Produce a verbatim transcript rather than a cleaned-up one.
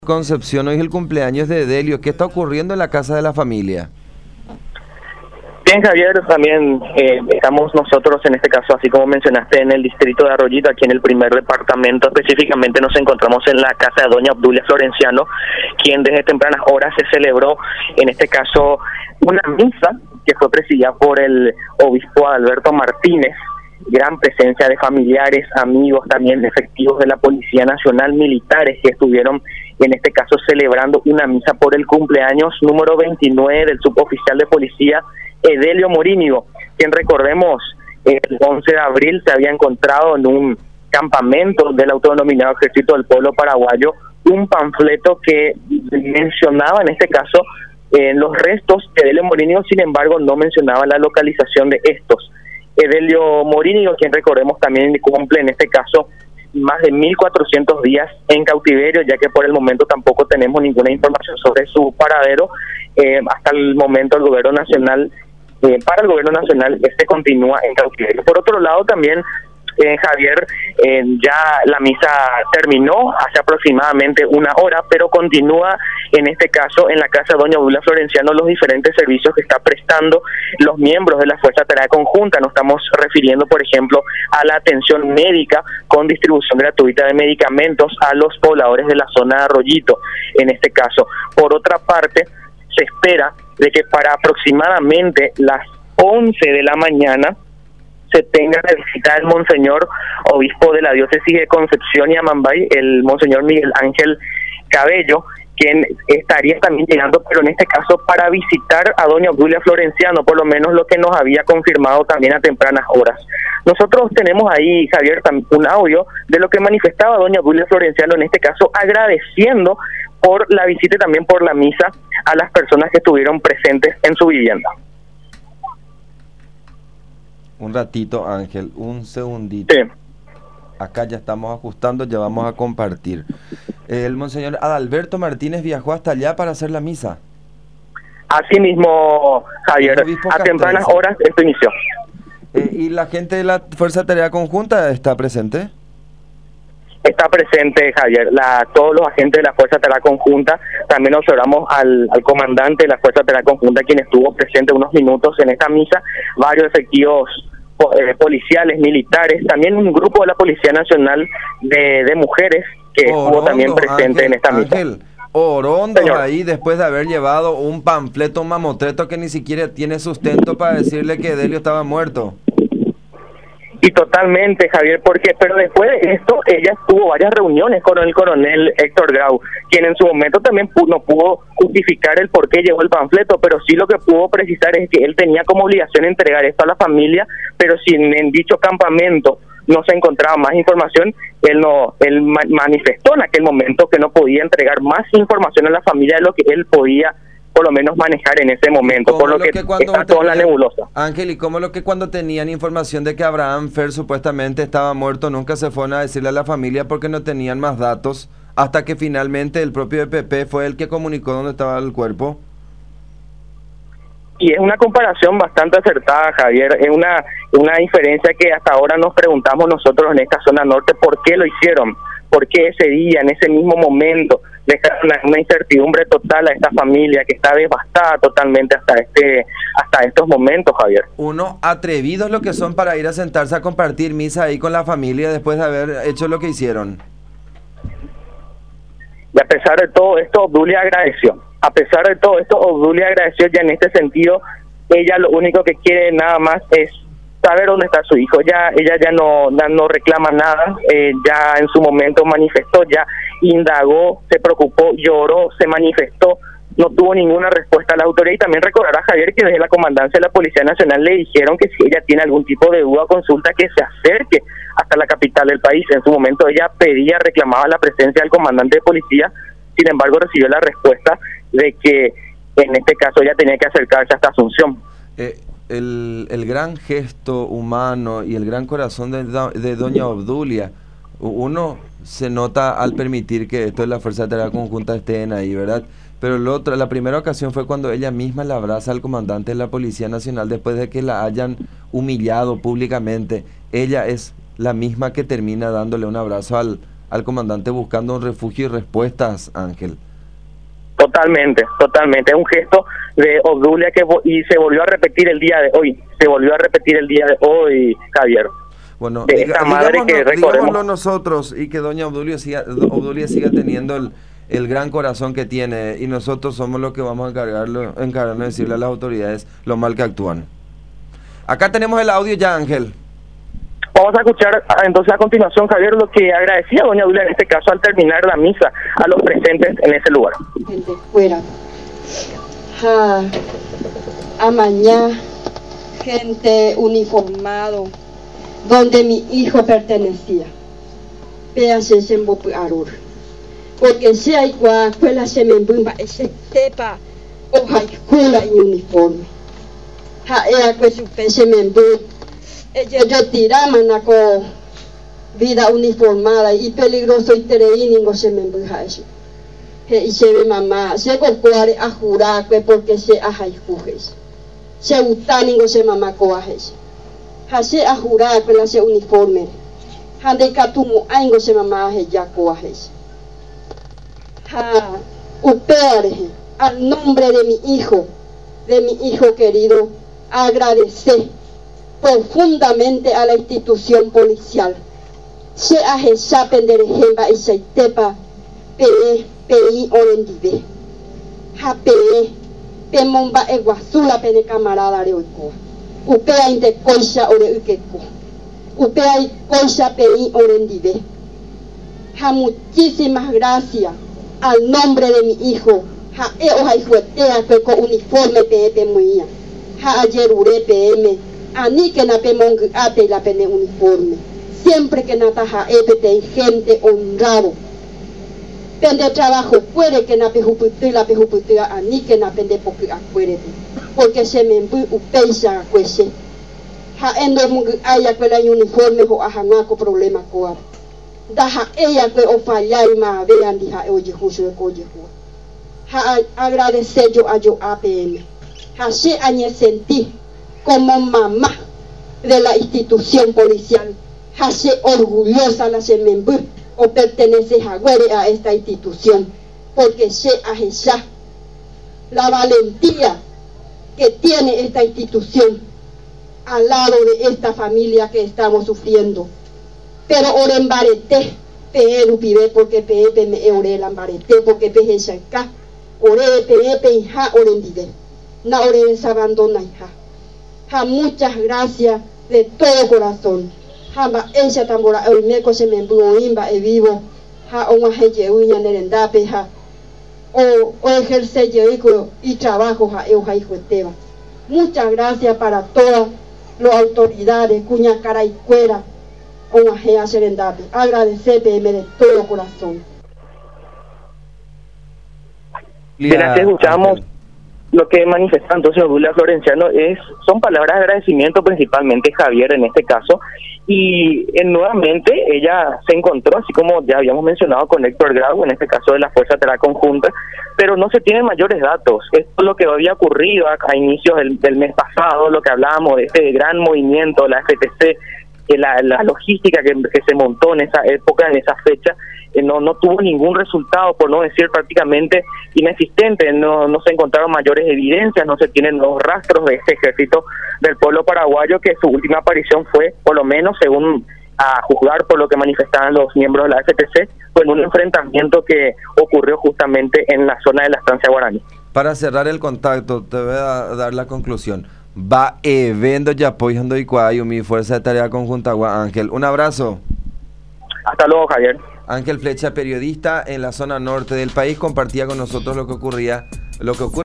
Concepción, hoy es el cumpleaños de Delio. ¿Qué está ocurriendo en la casa de la familia? Bien, Javier, también eh, estamos nosotros en este caso, así como mencionaste, en el distrito de Arroyito, aquí en el primer departamento. Específicamente nos encontramos en la casa de doña Obdulia Florenciano, quien desde tempranas horas se celebró, en este caso, una misa que fue presidida por el obispo Alberto Martínez. Gran presencia de familiares, amigos, también efectivos de la Policía Nacional, militares que estuvieron en este caso celebrando una misa por el cumpleaños número veintinueve del suboficial de policía Edelio Morínigo, quien, recordemos, el once de abril se había encontrado en un campamento del autodenominado Ejército del Pueblo Paraguayo un panfleto que mencionaba en este caso eh, los restos de Edelio Morínigo. Sin embargo, no mencionaba la localización de estos. Edelio Morínigo, quien, recordemos, también cumple en este caso más de mil cuatrocientos días en cautiverio, ya que por el momento tampoco tenemos ninguna información sobre su paradero. Eh, hasta el momento el gobierno nacional, eh, para el gobierno nacional, este continúa en cautiverio. Por otro lado, también, eh, Javier, eh, ya la misa terminó hace aproximadamente una hora, pero continúa en este caso en la casa de doña Obdulia Florenciano los diferentes servicios que está prestando los miembros de la Fuerza Tarea Conjunta. Nos estamos refiriendo, por ejemplo, a la atención médica con distribución gratuita de medicamentos a los pobladores de la zona de Arroyito, en este caso. Por otra parte, se espera de que para aproximadamente las once de la mañana se tenga la visita del monseñor obispo de la diócesis de Concepción y Amambay, el monseñor Miguel Ángel Cabello, quien estaría también llegando, pero en este caso para visitar a doña Obdulia Florenciano, por lo menos lo que nos había confirmado también a tempranas horas. Nosotros tenemos ahí, Javier, un audio de lo que manifestaba doña Obdulia Florenciano, en este caso agradeciendo por la visita y también por la misa a las personas que estuvieron presentes en su vivienda. Un ratito, Ángel, un segundito. Sí. Acá ya estamos ajustando, ya vamos a compartir. El monseñor Adalberto Martínez viajó hasta allá para hacer la misa. Así mismo, Javier, a tempranas horas esto inició. Eh, ¿Y la gente de la Fuerza Tarea Conjunta está presente? Está presente, Javier, la, todos los agentes de la Fuerza Tarea Conjunta. También observamos al, al comandante de la Fuerza Tarea Conjunta, quien estuvo presente unos minutos en esta misa, varios efectivos eh, policiales, militares, también un grupo de la Policía Nacional de, de mujeres que Orondo, estuvo también presente Ángel, en esta misa. Ángel, Orondo ahí, después de haber llevado un panfleto, un mamotreto que ni siquiera tiene sustento para decirle que Delio estaba muerto. Y totalmente, Javier, porque pero después de esto, ella tuvo varias reuniones con el coronel Héctor Grau, quien en su momento también pudo, no pudo justificar el por qué llegó el panfleto, pero sí lo que pudo precisar es que él tenía como obligación entregar esto a la familia, pero si en dicho campamento no se encontraba más información, él no él manifestó en aquel momento que no podía entregar más información a la familia de lo que él podía por lo menos manejar en ese momento, por lo, lo que, que está toda la nebulosa. Ángel, ¿y cómo lo que cuando tenían información de que Abraham Fer supuestamente estaba muerto, nunca se fueron a decirle a la familia porque no tenían más datos, hasta que finalmente el propio E P P fue el que comunicó dónde estaba el cuerpo? Y es una comparación bastante acertada, Javier, es una, una diferencia que hasta ahora nos preguntamos nosotros en esta zona norte, ¿por qué lo hicieron? ¿Por qué ese día, en ese mismo momento, dejaron una, una incertidumbre total a esta familia que está devastada totalmente hasta este hasta estos momentos, Javier? Uno, atrevidos lo que son para ir a sentarse a compartir misa ahí con la familia después de haber hecho lo que hicieron. Y a pesar de todo esto, Obdulia agradeció. A pesar de todo esto, Obdulia agradeció ya en este sentido. Ella lo único que quiere nada más es saber dónde está su hijo. Ya ella ya no ya no reclama nada, eh, ya en su momento manifestó, ya indagó, se preocupó, lloró, se manifestó, no tuvo ninguna respuesta a la autoridad. Y también recordará, Javier, que desde la comandancia de la Policía Nacional le dijeron que si ella tiene algún tipo de duda o consulta, que se acerque hasta la capital del país. En su momento ella pedía, reclamaba la presencia del comandante de policía, sin embargo recibió la respuesta de que en este caso ella tenía que acercarse hasta Asunción. Eh. El, el gran gesto humano y el gran corazón de, de doña Obdulia, uno se nota al permitir que esto de la Fuerza de Tarea Conjunta estén ahí, ¿verdad? Pero el otro, la primera ocasión fue cuando ella misma le abraza al comandante de la Policía Nacional después de que la hayan humillado públicamente. Ella es la misma que termina dándole un abrazo al, al comandante buscando un refugio y respuestas, Ángel. Totalmente, totalmente. Es un gesto de Obdulia que y se volvió a repetir el día de hoy. Se volvió a repetir el día de hoy, Javier. Bueno, de diga, esta madre digámoslo, que recordemos. digámoslo nosotros y que doña Obdulia siga, Obdulia siga teniendo el, el gran corazón que tiene, y nosotros somos los que vamos a encargarlo, encargarnos de decirle a las autoridades lo mal que actúan. Acá tenemos el audio ya, Ángel. Vamos a escuchar entonces a continuación, Javier, lo que agradecía doña Obdulia en este caso al terminar la misa a los presentes en ese lugar. Gente fuera. Ja, amañá, gente uniformado, donde mi hijo pertenecía. Véase se arur. Porque si hay cuacuela se me embumba ese tepa o jaicula en uniforme. Ja, ea que su pe se me embumba. Ella retirama naco vida uniformada y peligroso y tereíningo se me embumba eso. Y se ve mamá, se cocuare a jurar que porque se ajaifujes. Se utáningo se mamá coajes. Hase a jurar que la se uniforme. Hande catumo aingo se mamá ya coajes. Ha upeare al nombre de mi hijo, de mi hijo querido, agradecer profundamente a la institución policial. Se ajecha penderejemba y se tepa pe Pei orendive. Ja pe pe momba e guazula pene camarada de oiko. Upea inte coisa ore ukeko. Upea y coisa pei orendive. Ja muchísimas gracias al nombre de mi hijo. Ja e oja y fuetea que con uniforme pe pe muía. Ja ayer ure pm. Ani que na pe mongu ate la pene uniforme. Siempre que nata ja epete gente honrado. Pende trabajo puede que na pejuputu la pejuputu a ni que na pende porque acuerde porque se me embu upeisa cuese ha endo mungu aya que la uniforme ho ajana ko problema ko da ha ella que o fallar ma vean dija oye justo de oye ha agradecer yo a yo A P M ha se añe sentí como mamá de la institución policial ha se orgullosa la se me embu o pertenece a esta institución, porque se ajecha la valentía que tiene esta institución al lado de esta familia que estamos sufriendo. Pero oren barete, pe pibe porque pe me ore la barete porque pe acá, ore pe pe hija oren dive, na ore se abandona hija. Ja, muchas gracias de todo corazón. Hamba ella tambora el meco se me imba e vivo ha una heje uña nerendape ha o o ejerce yo y trabajo ha eu ha hijo teba. Muchas gracias para todas las autoridades cuña cara y cuera una heja serendape. Agradecer de todo corazón. Mira, te escuchamos. Lo que manifesta entonces Obdulia Florenciano es son palabras de agradecimiento, principalmente Javier en este caso, y eh, nuevamente ella se encontró, así como ya habíamos mencionado, con Héctor Grau, en este caso de la Fuerza Terá Conjunta, pero no se tienen mayores datos. Esto es lo que había ocurrido a, a inicios del, del mes pasado, lo que hablábamos de este gran movimiento, la F T C, que la, la logística que, que se montó en esa época, en esa fecha, eh, no, no tuvo ningún resultado, por no decir prácticamente inexistente. No, no se encontraron mayores evidencias, no se tienen los rastros de este ejército del pueblo paraguayo, que su última aparición fue, por lo menos según a juzgar por lo que manifestaban los miembros de la F T C, fue en un enfrentamiento que ocurrió justamente en la zona de la estancia guaraní. Para cerrar el contacto, te voy a dar la conclusión. Va evento ya apoyando y cuayo mi Fuerza de Tarea Conjunta Ángel. Un abrazo. Hasta luego, Javier. Ángel Flecha, periodista en la zona norte del país, compartía con nosotros lo que ocurría, lo que ocurre